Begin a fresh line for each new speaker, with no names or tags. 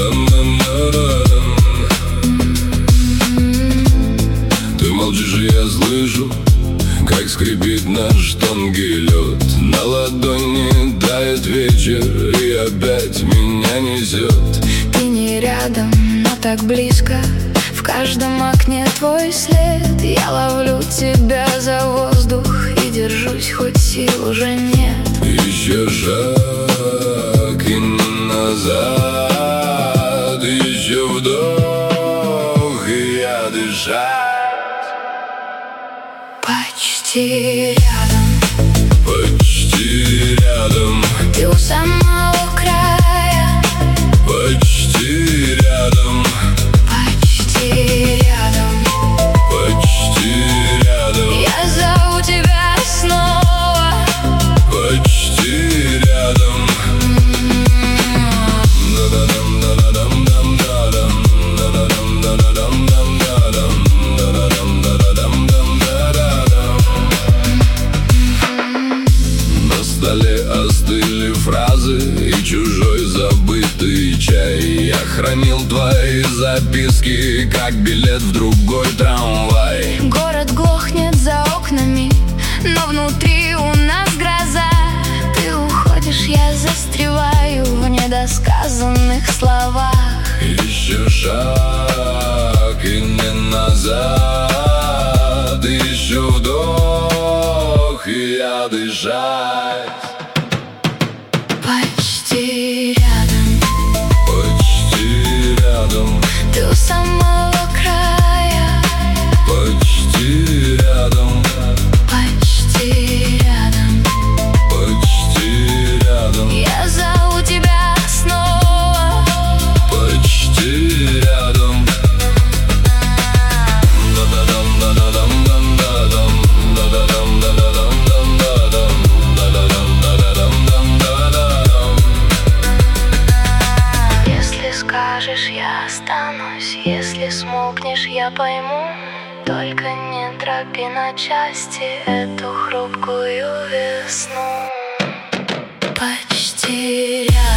Ты молчишь, и я слышу, как скрипит наш тонкий лед. На ладони тает вечер, и опять меня несет.
Ты не рядом, но так близко. В каждом окне твой след. Я ловлю тебя за воздух и держусь, хоть сил уже нет.
Еще шаг и назад, еще вдох, и я дышать.
Почти рядом,
почти рядом,
ты у самого края.
почти рядом,
почти рядом,
почти рядом,
я зову тебя снова.
почти рядом. На столе остыли фразы и чужой забытый чай. Я хранил твои записки, как билет в другой трамвай.
Город глохнет за окнами, но внутри у нас гроза. Ты уходишь, я застреваю в недосказанных словах.
Еще шаг и не назад, еще вдох, и я дышать.
Почти рядом,
Почти рядом,
ты у самого края.
почти рядом,
Почти рядом,
почти рядом,
я зову тебя снова.
почти рядом.
Если скажешь, я останусь. Если смолкнешь, я пойму. Только не дроби на части эту хрупкую весну. Почти рядом.